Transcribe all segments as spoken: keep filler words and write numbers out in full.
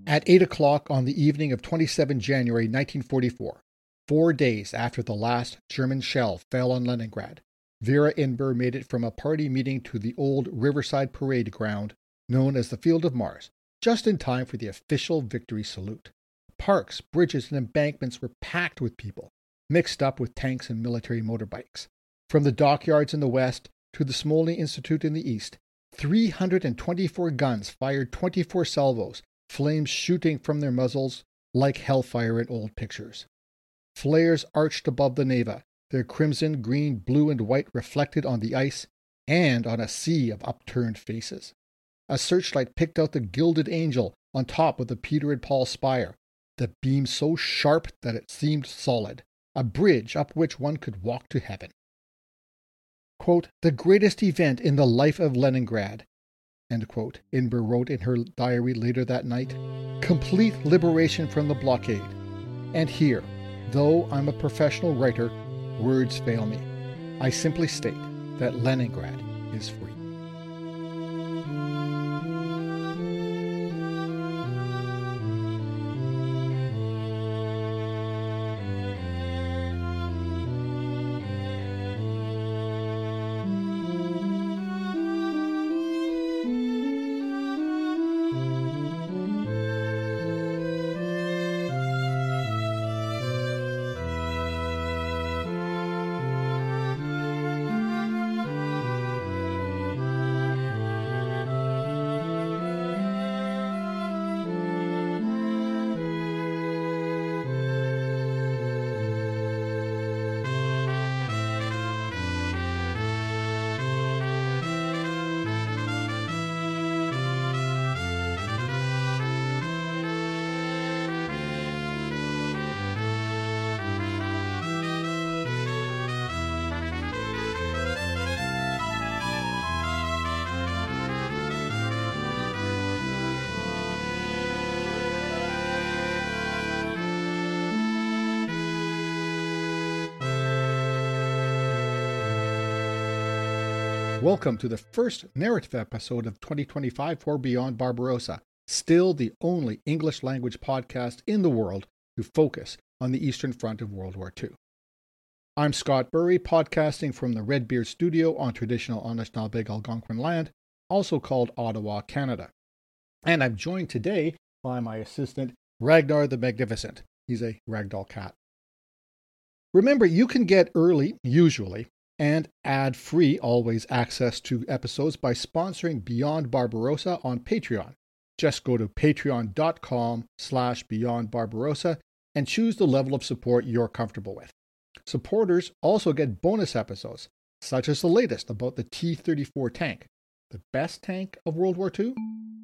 At eight o'clock on the evening of the twenty-seventh of January nineteen forty-four, four days after the last German shell fell on Leningrad, Vera Inber made it from a party meeting to the old Riverside Parade ground, known as the Field of Mars, just in time for the official victory salute. Parks, bridges, and embankments were packed with people, mixed up with tanks and military motorbikes. From the dockyards in the west to the Smolny Institute in the east, three hundred twenty-four guns fired twenty-four salvos, flames shooting from their muzzles like hellfire in old pictures. Flares arched above the Neva, their crimson, green, blue, and white reflected on the ice and on a sea of upturned faces. A searchlight picked out the gilded angel on top of the Peter and Paul spire, the beam so sharp that it seemed solid, a bridge up which one could walk to heaven. Quote, "The greatest event in the life of Leningrad," end quote, Inber wrote in her diary later that night. "Complete liberation from the blockade. And here, though I'm a professional writer, words fail me. I simply state that Leningrad is free." Welcome to the first narrative episode of twenty twenty-five for Beyond Barbarossa, still the only English language podcast in the world to focus on the Eastern Front of World War Two. I'm Scott Burry, podcasting from the Red Beard Studio on traditional Anishinaabe Algonquin land, also called Ottawa, Canada. And I'm joined today by my assistant, Ragnar the Magnificent. He's a ragdoll cat. Remember, you can get early, usually, and ad-free always access to episodes by sponsoring Beyond Barbarossa on Patreon. Just go to patreon.com slash Beyond Barbarossa and choose the level of support you're comfortable with. Supporters also get bonus episodes, such as the latest about the T thirty-four tank, the best tank of World War Two.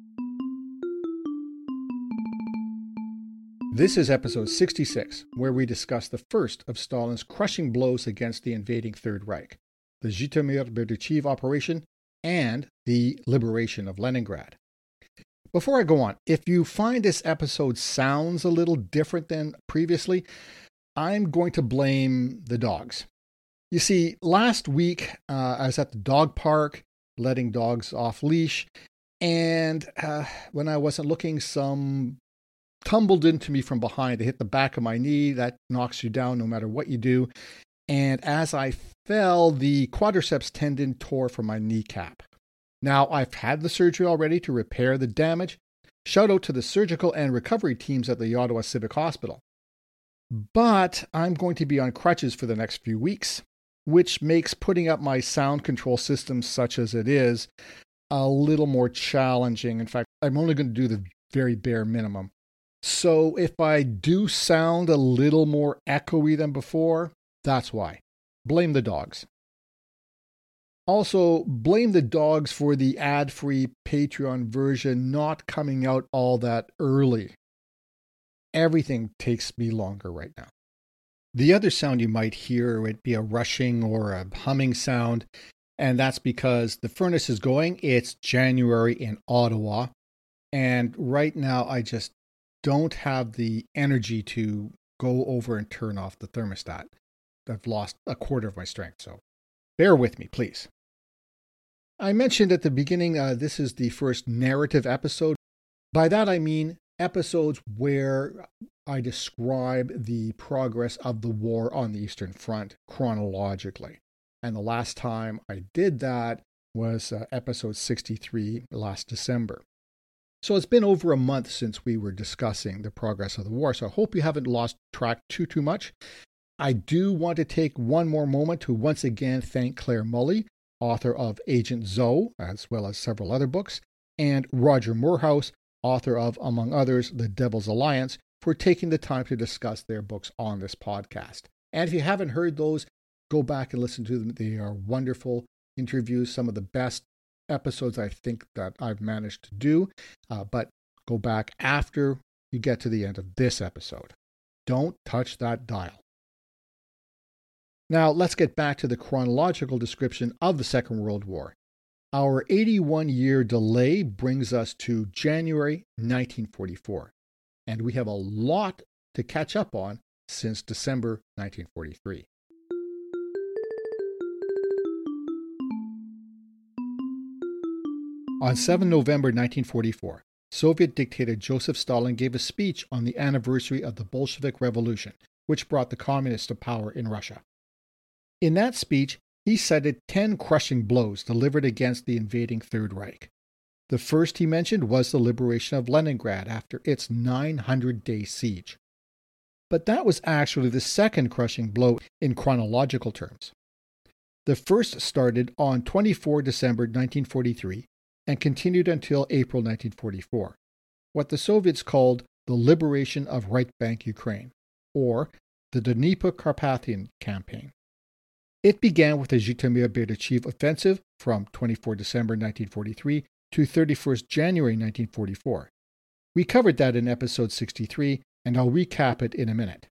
This is episode sixty-six, where we discuss the first of Stalin's crushing blows against the invading Third Reich, the Zhytomyr Berdichev operation, and the liberation of Leningrad. Before I go on, if you find this episode sounds a little different than previously, I'm going to blame the dogs. You see, last week uh, I was at the dog park, letting dogs off leash, and uh, when I wasn't looking, some tumbled into me from behind. They hit the back of my knee. That knocks you down no matter what you do. And as I fell, the quadriceps tendon tore from my kneecap. Now, I've had the surgery already to repair the damage. Shout out to the surgical and recovery teams at the Ottawa Civic Hospital. But I'm going to be on crutches for the next few weeks, which makes putting up my sound control system, such as it is, a little more challenging. In fact, I'm only going to do the very bare minimum. So if I do sound a little more echoey than before, that's why. Blame the dogs. Also, blame the dogs for the ad-free Patreon version not coming out all that early. Everything takes me longer right now. The other sound you might hear would be a rushing or a humming sound, and that's because the furnace is going. It's January in Ottawa, and right now I just don't have the energy to go over and turn off the thermostat. I've lost a quarter of my strength, so bear with me, please. I mentioned at the beginning uh, this is the first narrative episode. By that I mean episodes where I describe the progress of the war on the Eastern Front chronologically. And the last time I did that was uh, episode sixty-three last December. So it's been over a month since we were discussing the progress of the war, so I hope you haven't lost track too, too much. I do want to take one more moment to once again thank Claire Mully, author of Agent Zoe, as well as several other books, and Roger Moorhouse, author of, among others, The Devil's Alliance, for taking the time to discuss their books on this podcast. And if you haven't heard those, go back and listen to them. They are wonderful interviews, some of the best episodes I think that I've managed to do. Uh, but go back after you get to the end of this episode. Don't touch that dial. Now, let's get back to the chronological description of the Second World War. Our eighty-one-year delay brings us to January nineteen forty-four, and we have a lot to catch up on since December nineteen forty-three. On the seventh of November nineteen forty-four, Soviet dictator Joseph Stalin gave a speech on the anniversary of the Bolshevik Revolution, which brought the communists to power in Russia. In that speech, he cited ten crushing blows delivered against the invading Third Reich. The first he mentioned was the liberation of Leningrad after its nine hundred day siege. But that was actually the second crushing blow in chronological terms. The first started on the twenty-fourth of December nineteen forty-three and continued until April nineteen forty-four, what the Soviets called the liberation of Right Bank Ukraine, or the Dnieper-Carpathian Campaign. It began with the Zhytomyr-Berdichev offensive from the twenty-fourth of December nineteen forty-three to the thirty-first of January nineteen forty-four. We covered that in episode sixty-three, and I'll recap it in a minute.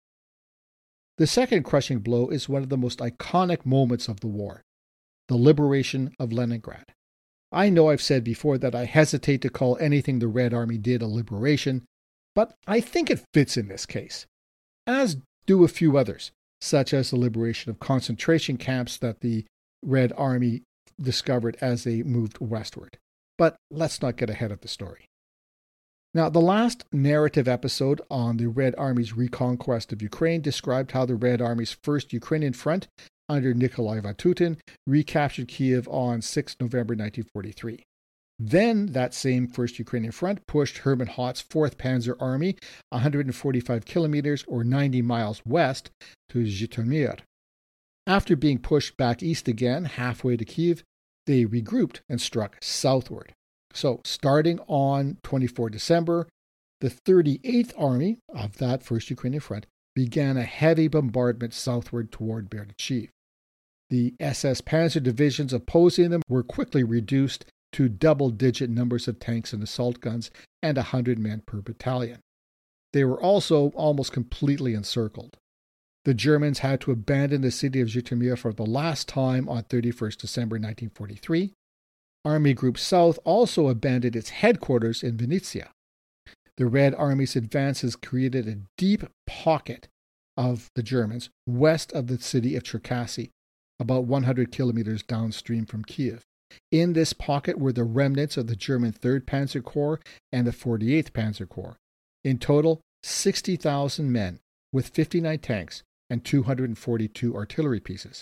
The second crushing blow is one of the most iconic moments of the war, the liberation of Leningrad. I know I've said before that I hesitate to call anything the Red Army did a liberation, but I think it fits in this case, as do a few others, such as the liberation of concentration camps that the Red Army discovered as they moved westward. But let's not get ahead of the story. Now, the last narrative episode on the Red Army's reconquest of Ukraine described how the Red Army's first Ukrainian front under Nikolai Vatutin recaptured Kiev on the sixth of November nineteen forty-three. Then that same first Ukrainian front pushed Hermann Hoth's fourth Panzer Army one hundred forty-five kilometers or ninety miles west to Zhytomyr. After being pushed back east again, halfway to Kiev, they regrouped and struck southward. So, starting on the twenty-fourth of December, the thirty-eighth Army of that first Ukrainian front began a heavy bombardment southward toward Berdichev. The S S Panzer divisions opposing them were quickly reduced to double-digit numbers of tanks and assault guns and one hundred men per battalion. They were also almost completely encircled. The Germans had to abandon the city of Zhytomyr for the last time on the thirty-first of December nineteen forty-three. Army Group South also abandoned its headquarters in Vinnytsia. The Red Army's advances created a deep pocket of the Germans west of the city of Cherkasy, about one hundred kilometers downstream from Kiev. In this pocket were the remnants of the German third Panzer Corps and the forty-eighth Panzer Corps. In total, sixty thousand men with fifty-nine tanks and two hundred forty-two artillery pieces.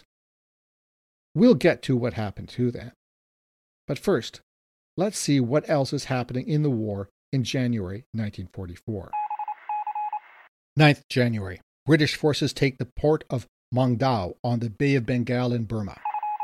We'll get to what happened to them. But first, let's see what else is happening in the war in January nineteen forty-four. ninth of January. British forces take the port of Mongdao on the Bay of Bengal in Burma.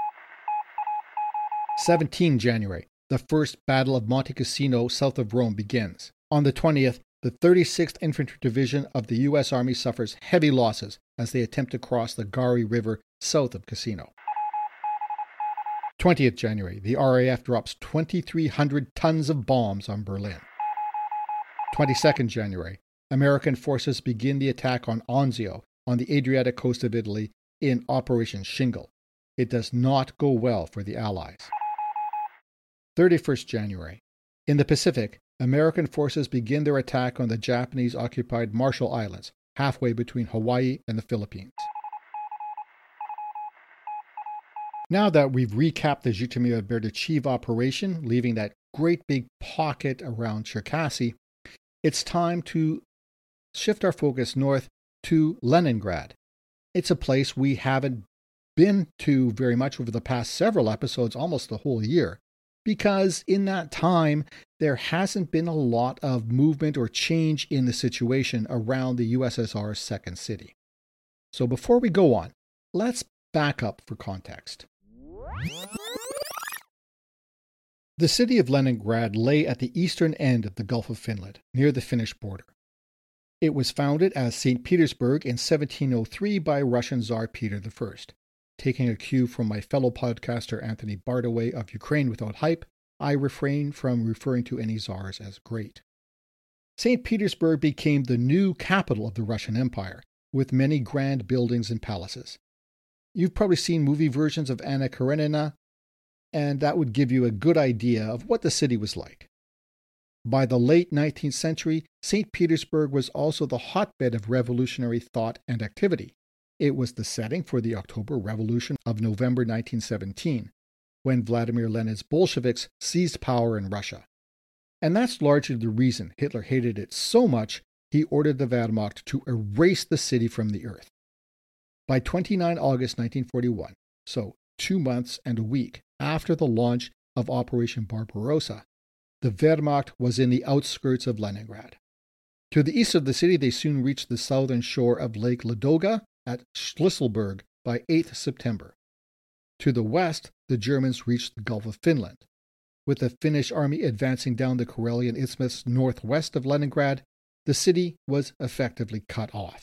seventeenth of January. The First Battle of Monte Cassino south of Rome begins. On the twentieth, the thirty-sixth Infantry Division of the U S Army suffers heavy losses as they attempt to cross the Gari River south of Cassino. twentieth of January. The R A F drops two thousand three hundred tons of bombs on Berlin. twenty-second of January. American forces begin the attack on Anzio on the Adriatic coast of Italy in Operation Shingle. It does not go well for the Allies. thirty-first of January. In the Pacific, American forces begin their attack on the Japanese-occupied Marshall Islands, halfway between Hawaii and the Philippines. Now that we've recapped the Zhytomyr-Berdichev operation, leaving that great big pocket around Cherkasy, it's time to shift our focus north to Leningrad. It's a place we haven't been to very much over the past several episodes, almost the whole year, because in that time, there hasn't been a lot of movement or change in the situation around the U S S R's second city. So before we go on, let's back up for context. The city of Leningrad lay at the eastern end of the Gulf of Finland, near the Finnish border. It was founded as Saint Petersburg in seventeen oh three by Russian Tsar Peter the First. Taking a cue from my fellow podcaster Anthony Bardaway of Ukraine Without Hype, I refrain from referring to any czars as great. Saint Petersburg became the new capital of the Russian Empire, with many grand buildings and palaces. You've probably seen movie versions of Anna Karenina, and that would give you a good idea of what the city was like. By the late nineteenth century, Saint Petersburg was also the hotbed of revolutionary thought and activity. It was the setting for the October Revolution of November nineteen seventeen, when Vladimir Lenin's Bolsheviks seized power in Russia. And that's largely the reason Hitler hated it so much he ordered the Wehrmacht to erase the city from the earth. By the twenty-ninth of August nineteen forty-one, so two months and a week after the launch of Operation Barbarossa, the Wehrmacht was in the outskirts of Leningrad. To the east of the city, they soon reached the southern shore of Lake Ladoga at Shlisselburg by the eighth of September. To the west, the Germans reached the Gulf of Finland. With the Finnish army advancing down the Karelian Isthmus northwest of Leningrad, the city was effectively cut off.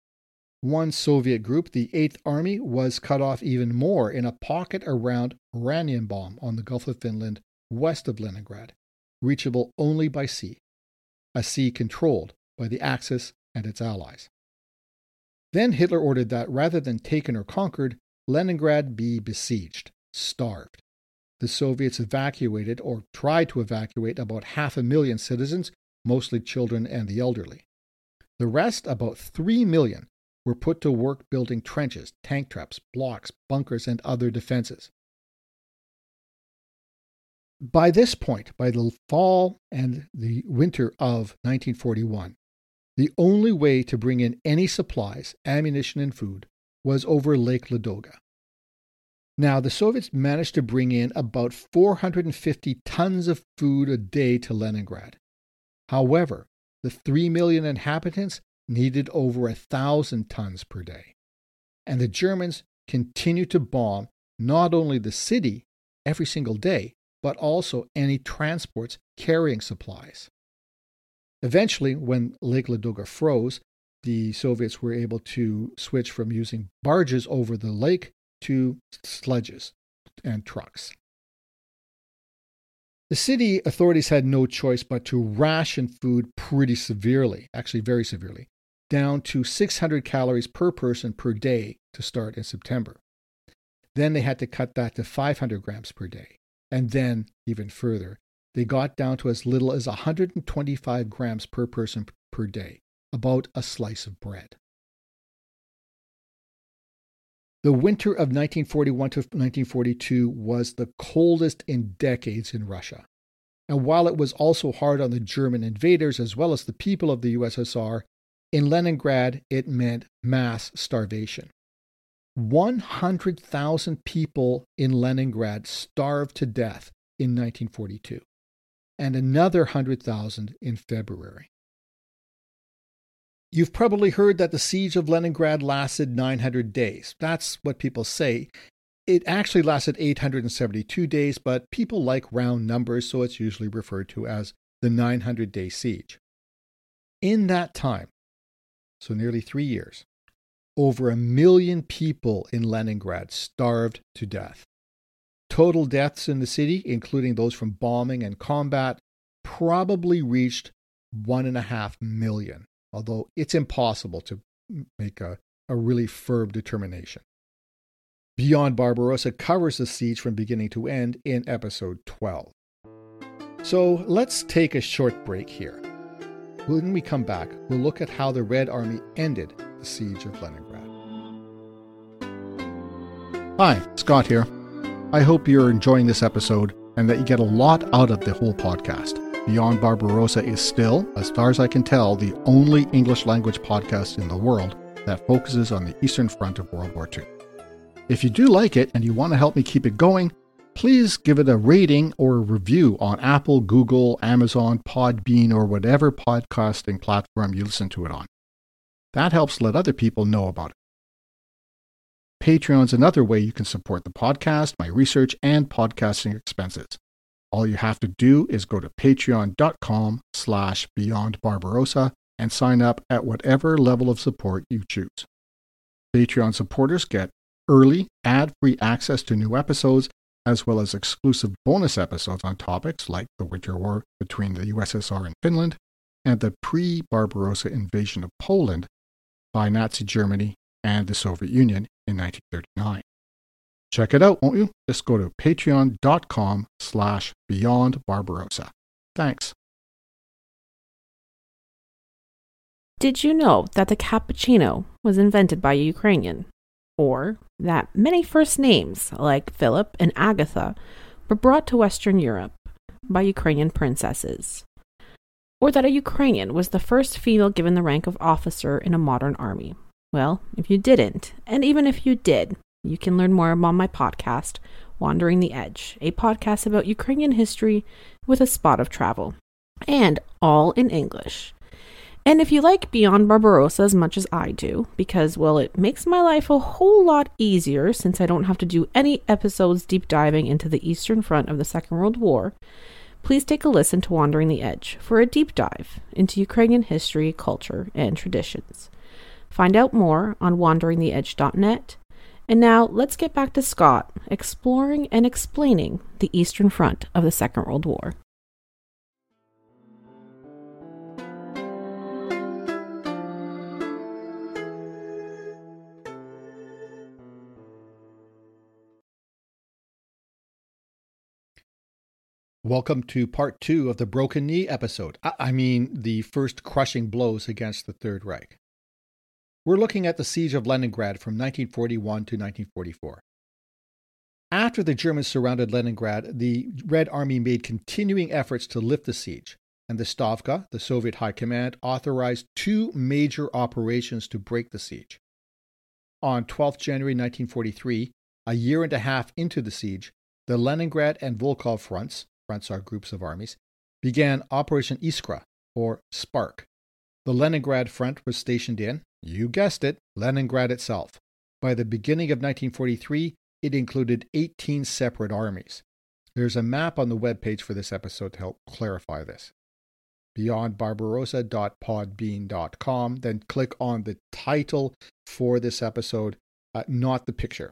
One Soviet group, the eighth Army, was cut off even more in a pocket around Oranienbaum on the Gulf of Finland, west of Leningrad, reachable only by sea, a sea controlled by the Axis and its allies. Then Hitler ordered that rather than taken or conquered, Leningrad be besieged, starved. The Soviets evacuated or tried to evacuate about half a million citizens, mostly children and the elderly. The rest, about three million, were put to work building trenches, tank traps, blocks, bunkers, and other defenses. By this point, by the fall and the winter of nineteen forty-one, the only way to bring in any supplies, ammunition, and food was over Lake Ladoga. Now, the Soviets managed to bring in about four hundred fifty tons of food a day to Leningrad. However, the three million inhabitants needed over a thousand tons per day. And the Germans continued to bomb not only the city every single day, but also any transports carrying supplies. Eventually, when Lake Ladoga froze, the Soviets were able to switch from using barges over the lake to sledges and trucks. The city authorities had no choice but to ration food pretty severely, actually very severely, down to six hundred calories per person per day to start in September. Then they had to cut that to five hundred grams per day. And then, even further, they got down to as little as one hundred twenty-five grams per person per day, about a slice of bread. The winter of nineteen forty-one to nineteen forty-two was the coldest in decades in Russia. And while it was also hard on the German invaders as well as the people of the U S S R, in Leningrad it meant mass starvation. one hundred thousand people in Leningrad starved to death in nineteen forty-two, and another one hundred thousand in February. You've probably heard that the siege of Leningrad lasted nine hundred days. That's what people say. It actually lasted eight hundred seventy-two days, but people like round numbers, so it's usually referred to as the nine hundred day siege. In that time, so nearly three years, over a million people in Leningrad starved to death. Total deaths in the city, including those from bombing and combat, probably reached one and a half million, although it's impossible to make a, a really firm determination. Beyond Barbarossa covers the siege from beginning to end in episode twelve. So let's take a short break here. When we come back, we'll look at how the Red Army ended the siege of Leningrad. Hi, Scott here. I hope you're enjoying this episode and that you get a lot out of the whole podcast. Beyond Barbarossa is still, as far as I can tell, the only English language podcast in the world that focuses on the Eastern Front of World War Two. If you do like it and you want to help me keep it going, please give it a rating or a review on Apple, Google, Amazon, Podbean, or whatever podcasting platform you listen to it on. That helps let other people know about it. Patreon's another way you can support the podcast, my research, and podcasting expenses. All you have to do is go to patreon.com slash Beyond Barbarossa and sign up at whatever level of support you choose. Patreon supporters get early, ad-free access to new episodes, as well as exclusive bonus episodes on topics like the Winter War between the U S S R and Finland and the pre-Barbarossa invasion of Poland by Nazi Germany and the Soviet Union in nineteen thirty-nine. Check it out, won't you? Just go to patreon.com slash Beyond Barbarossa. Thanks. Did you know that the cappuccino was invented by a Ukrainian? Or that many first names, like Philip and Agatha, were brought to Western Europe by Ukrainian princesses? Or that a Ukrainian was the first female given the rank of officer in a modern army? Well, if you didn't, and even if you did, you can learn more on my podcast, Wandering the Edge, a podcast about Ukrainian history with a spot of travel, and all in English. And if you like Beyond Barbarossa as much as I do, because, well, it makes my life a whole lot easier since I don't have to do any episodes deep diving into the Eastern Front of the Second World War, please take a listen to Wandering the Edge for a deep dive into Ukrainian history, culture, and traditions. Find out more on wandering the edge dot net. And now let's get back to Scott exploring and explaining the Eastern Front of the Second World War. Welcome to part two of the Broken Knee episode. I mean, the first crushing blows against the Third Reich. We're looking at the siege of Leningrad from nineteen forty-one to nineteen forty-four. After the Germans surrounded Leningrad, the Red Army made continuing efforts to lift the siege, and the Stavka, the Soviet High Command, authorized two major operations to break the siege. On twelfth of January nineteen forty-three, a year and a half into the siege, the Leningrad and Volkhov fronts, fronts are groups of armies, began Operation Iskra, or Spark. The Leningrad front was stationed in, you guessed it, Leningrad itself. By the beginning of nineteen forty-three, it included eighteen separate armies. There's a map on the webpage for this episode to help clarify this. beyond barbarossa dot podbean dot com, then click on the title for this episode, uh, not the picture.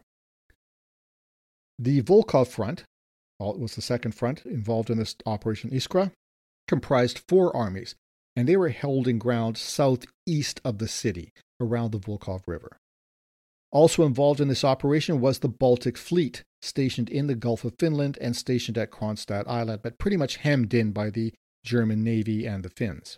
The Volkhov front, well, it was the second front involved in this Operation Iskra, comprised four armies, and they were holding ground southeast of the city, around the Volkhov River. Also involved in this operation was the Baltic Fleet, stationed in the Gulf of Finland and stationed at Kronstadt Island, but pretty much hemmed in by the German Navy and the Finns.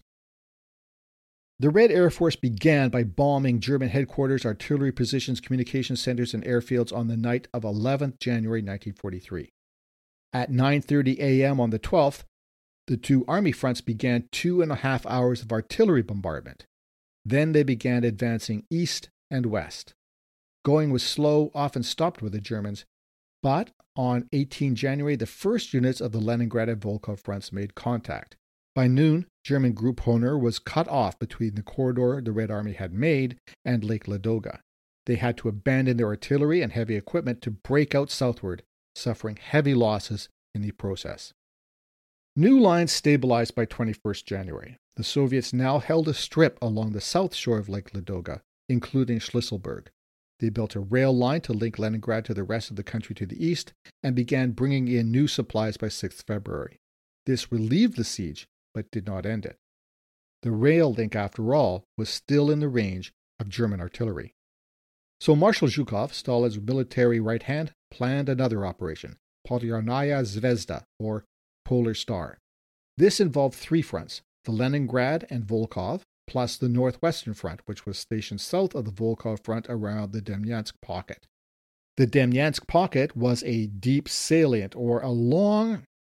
The Red Air Force began by bombing German headquarters, artillery positions, communication centers, and airfields on the night of eleventh of January nineteen forty-three. At nine thirty a.m. on the twelfth, the two army fronts began two and a half hours of artillery bombardment. Then they began advancing east and west. Going was slow, often stopped with the Germans, but on eighteenth of January, the first units of the Leningrad and Volkhov fronts made contact. By noon, German Group Honor was cut off between the corridor the Red Army had made and Lake Ladoga. They had to abandon their artillery and heavy equipment to break out southward, suffering heavy losses in the process. New lines stabilized by twenty-first of January. The Soviets now held a strip along the south shore of Lake Ladoga, including Schlisselburg. They built a rail line to link Leningrad to the rest of the country to the east and began bringing in new supplies by sixth of February. This relieved the siege, but did not end it. The rail link, after all, was still in the range of German artillery. So Marshal Zhukov, Stalin's military right hand, planned another operation, Polyarnaya Zvezda, or Polar Star. This involved three fronts, the Leningrad and Volkhov, plus the Northwestern Front, which was stationed south of the Volkhov Front around the Demyansk Pocket. The Demyansk Pocket was a deep salient, or a long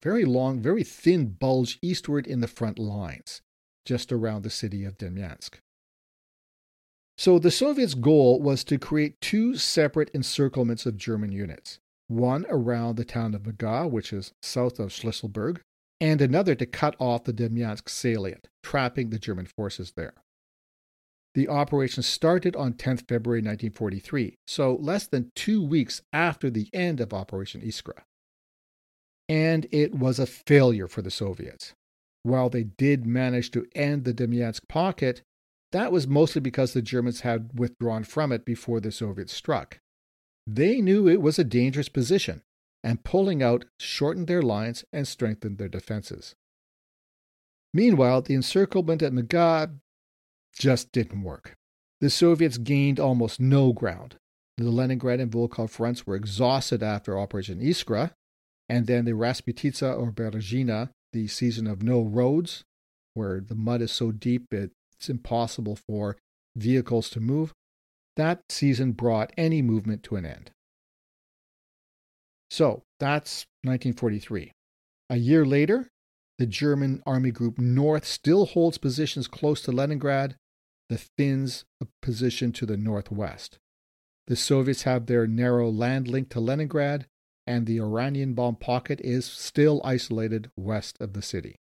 very long, very thin bulge eastward in the front lines, just around the city of Demyansk. So the Soviets' goal was to create two separate encirclements of German units, one around the town of Muga, which is south of Shlisselburg, and another to cut off the Demyansk salient, trapping the German forces there. The operation started on tenth February nineteen forty-three, so less than two weeks after the end of Operation Iskra. And it was a failure for the Soviets. While they did manage to end the Demyansk pocket, that was mostly because the Germans had withdrawn from it before the Soviets struck. They knew it was a dangerous position, and pulling out shortened their lines and strengthened their defenses. Meanwhile, the encirclement at Muga just didn't work. The Soviets gained almost no ground. The Leningrad and Volkhov fronts were exhausted after Operation Iskra, and then the Rasputitsa or Berezhina, the season of no roads, where the mud is so deep it's impossible for vehicles to move, that season brought any movement to an end. So that's nineteen forty-three. A year later, the German Army Group North still holds positions close to Leningrad, the Finns a position to the northwest. The Soviets have their narrow land link to Leningrad, and the Oranienbaum pocket is still isolated west of the city.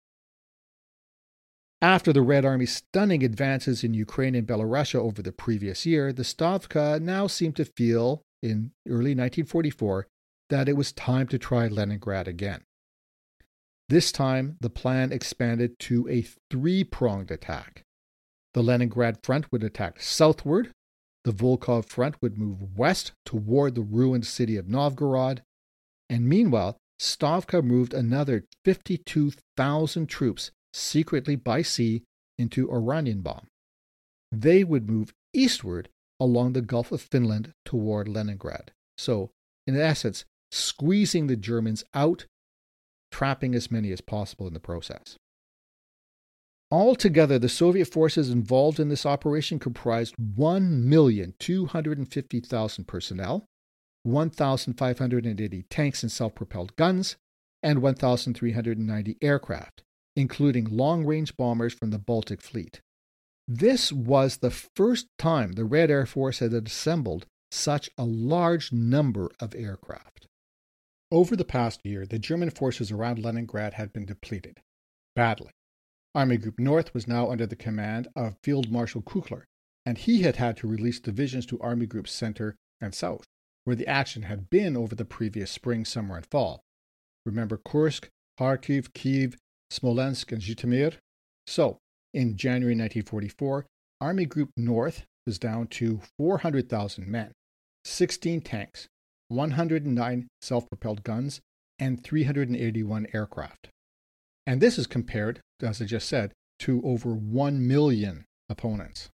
After the Red Army's stunning advances in Ukraine and Belarus over the previous year, the Stavka now seemed to feel, in early nineteen forty-four, that it was time to try Leningrad again. This time, the plan expanded to a three-pronged attack. The Leningrad front would attack southward, the Volkhov front would move west toward the ruined city of Novgorod, and meanwhile, Stavka moved another fifty-two thousand troops secretly by sea into Oranienbaum. They would move eastward along the Gulf of Finland toward Leningrad. So, in essence, squeezing the Germans out, trapping as many as possible in the process. Altogether, the Soviet forces involved in this operation comprised one million two hundred fifty thousand personnel, one thousand five hundred eighty tanks and self-propelled guns, and one thousand three hundred ninety aircraft, including long-range bombers from the Baltic Fleet. This was the first time the Red Air Force had assembled such a large number of aircraft. Over the past year, the German forces around Leningrad had been depleted, badly. Army Group North was now under the command of Field Marshal Kukler, and he had had to release divisions to Army Groups Center and South, where the action had been over the previous spring, summer, and fall. Remember Kursk, Kharkiv, Kiev, Smolensk, and Zhytomyr? So, in January nineteen forty-four, Army Group North was down to four hundred thousand men, sixteen tanks, one hundred nine self-propelled guns, and three hundred eighty-one aircraft. And this is compared, as I just said, to over one million opponents.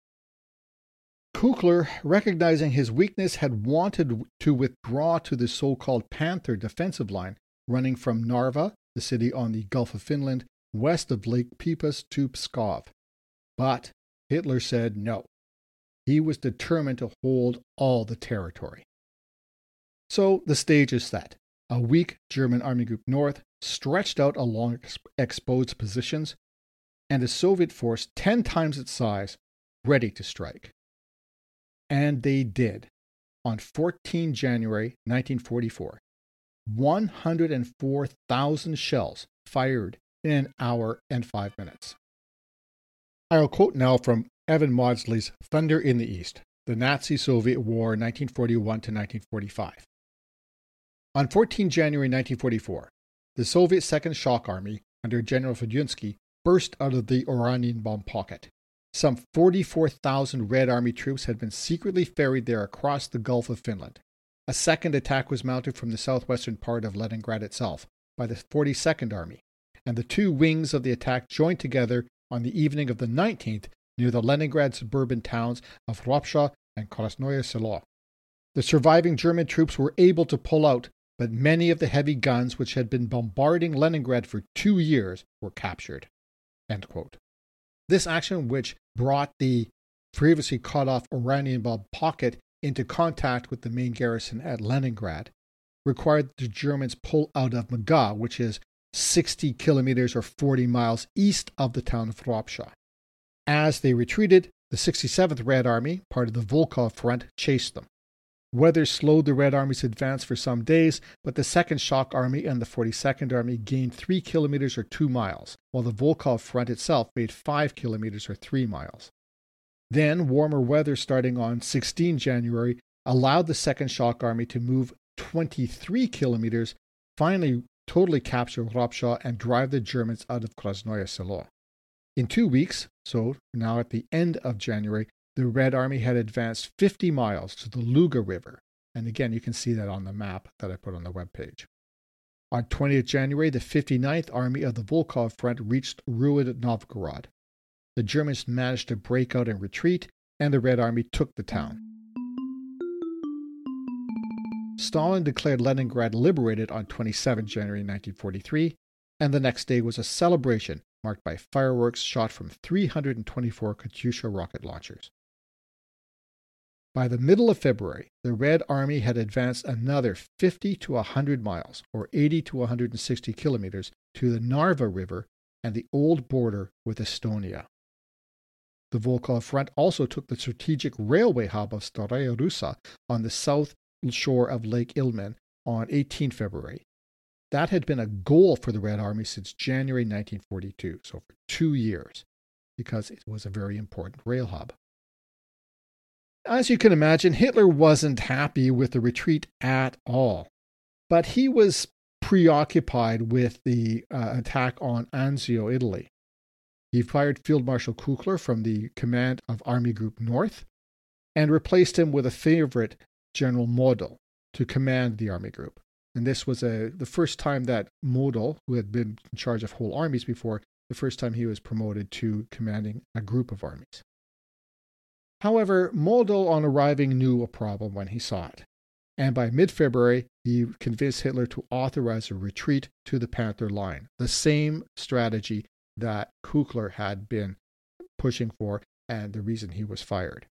Kukler, recognizing his weakness, had wanted to withdraw to the so-called Panther defensive line running from Narva, the city on the Gulf of Finland, west of Lake Peipus to Pskov. But Hitler said no. He was determined to hold all the territory. So the stage is set. A weak German Army Group North stretched out along ex- exposed positions, and a Soviet force ten times its size ready to strike. And they did. On the fourteenth of January nineteen forty-four, one hundred four thousand shells fired in an hour and five minutes. I'll quote now from Evan Maudsley's Thunder in the East, the Nazi-Soviet War nineteen forty-one to nineteen forty-five. On the fourteenth of January nineteen forty-four, the Soviet Second Shock Army, under General Fedyunsky, burst out of the Oranienbaum pocket. Some forty-four thousand Red Army troops had been secretly ferried there across the Gulf of Finland. A second attack was mounted from the southwestern part of Leningrad itself by the forty-second Army, and the two wings of the attack joined together on the evening of the nineteenth near the Leningrad suburban towns of Ropsha and Krasnoye Selo. The surviving German troops were able to pull out, but many of the heavy guns which had been bombarding Leningrad for two years were captured. End quote. This action, which brought the previously cut-off Oranienbaum pocket into contact with the main garrison at Leningrad, required the Germans pull out of Muga, which is sixty kilometers or forty miles east of the town of Ropsha. As they retreated, the sixty-seventh Red Army, part of the Volkhov Front, chased them. Weather slowed the Red Army's advance for some days, but the second Shock Army and the forty-second Army gained three kilometers or two miles, while the Volkhov Front itself made five kilometers or three miles. Then, warmer weather starting on the sixteenth of January allowed the second Shock Army to move twenty-three kilometers, finally totally capture Ropsha and drive the Germans out of Krasnoye Selo. In two weeks, so now at the end of January, the Red Army had advanced fifty miles to the Luga River. And again, you can see that on the map that I put on the webpage. On the twentieth of January, the fifty-ninth Army of the Volkhov Front reached ruined Novgorod. The Germans managed to break out and retreat, and the Red Army took the town. Stalin declared Leningrad liberated on the twenty-seventh of January nineteen forty-three, and the next day was a celebration marked by fireworks shot from three hundred twenty-four Katyusha rocket launchers. By the middle of February, the Red Army had advanced another fifty to one hundred miles, or eighty to one hundred sixty kilometers, to the Narva River and the old border with Estonia. The Volkhov Front also took the strategic railway hub of Staraya Russa on the south shore of Lake Ilmen on the eighteenth of February. That had been a goal for the Red Army since January nineteen forty-two, so for two years, because it was a very important rail hub. As you can imagine, Hitler wasn't happy with the retreat at all, but he was preoccupied with the uh, attack on Anzio, Italy. He fired Field Marshal Kukler from the command of Army Group North and replaced him with a favorite, General Model, to command the Army Group. And this was a, the first time that Model, who had been in charge of whole armies before, the first time he was promoted to commanding a group of armies. However, Model, on arriving, knew a problem when he saw it. And by mid-February, he convinced Hitler to authorize a retreat to the Panther Line, the same strategy that Kukler had been pushing for and the reason he was fired.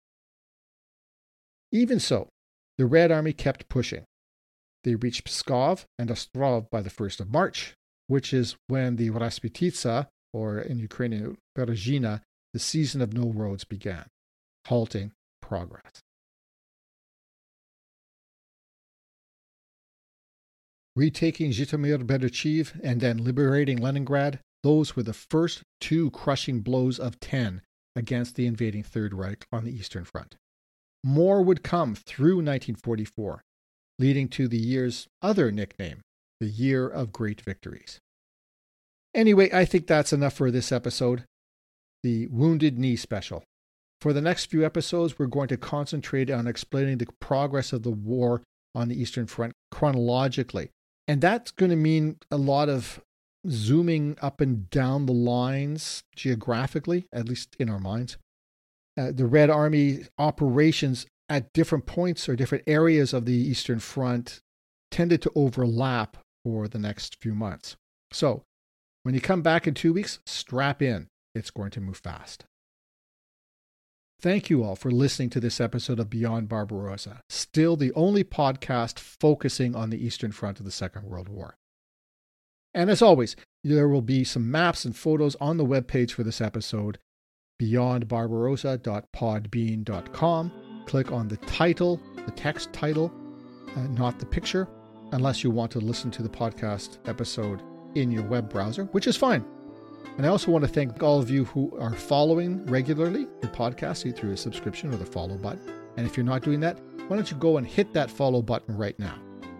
Even so, the Red Army kept pushing. They reached Pskov and Ostrov by the first of March, which is when the Rasputitsa, or in Ukrainian, Berezhina, the season of no roads began, halting progress. Retaking Zhytomyr Berdichev and then liberating Leningrad, those were the first two crushing blows of ten against the invading Third Reich on the Eastern Front. More would come through nineteen forty-four, leading to the year's other nickname, the Year of Great Victories. Anyway, I think that's enough for this episode, the Wounded Knee Special. For the next few episodes, we're going to concentrate on explaining the progress of the war on the Eastern Front chronologically. And that's going to mean a lot of zooming up and down the lines geographically, at least in our minds. Uh, the Red Army operations at different points or different areas of the Eastern Front tended to overlap for the next few months. So when you come back in two weeks, strap in. It's going to move fast. Thank you all for listening to this episode of Beyond Barbarossa, still the only podcast focusing on the Eastern Front of the Second World War. And as always, there will be some maps and photos on the webpage for this episode, beyond barbarossa dot podbean dot com. Click on the title, the text title, uh, not the picture, unless you want to listen to the podcast episode in your web browser, which is fine. And I also want to thank all of you who are following regularly the podcast, either through a subscription or the follow button. And if you're not doing that, why don't you go and hit that follow button right now?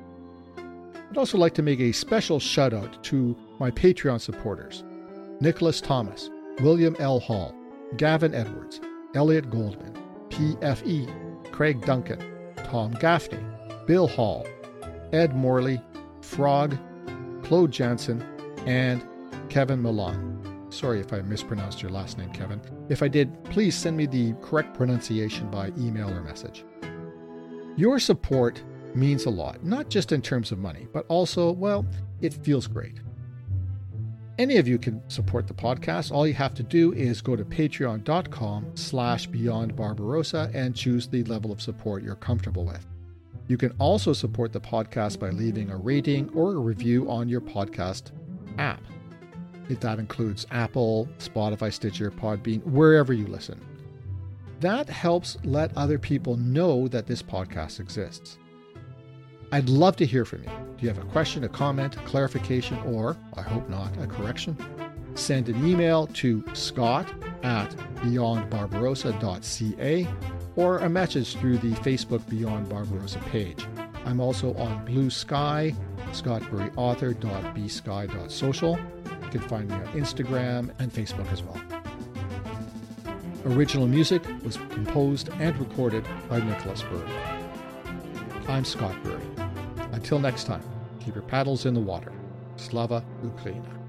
I'd also like to make a special shout out to my Patreon supporters, Nicholas Thomas, William L. Hall, Gavin Edwards, Elliot Goldman, P F E, Craig Duncan, Tom Gaffney, Bill Hall, Ed Morley, Frog, Claude Jansen, and Kevin Milan. Sorry if I mispronounced your last name, Kevin. If I did, please send me the correct pronunciation by email or message. Your support means a lot, not just in terms of money, but also, well, it feels great. Any of you can support the podcast. All you have to do is go to patreon.com slash beyond Barbarossa and choose the level of support you're comfortable with. You can also support the podcast by leaving a rating or a review on your podcast app. If that includes Apple, Spotify, Stitcher, Podbean, wherever you listen. That helps let other people know that this podcast exists. I'd love to hear from you. Do you have a question, a comment, a clarification, or, I hope not, a correction? Send an email to scott at beyond barbarossa dot c a or a message through the Facebook Beyond Barbarossa page. I'm also on Blue Sky, scottburyauthor dot b sky dot social. You can find me on Instagram and Facebook as well. Original music was composed and recorded by Nicholas Bury. I'm Scott Bury. Until next time, keep your paddles in the water. Slava Ukraina.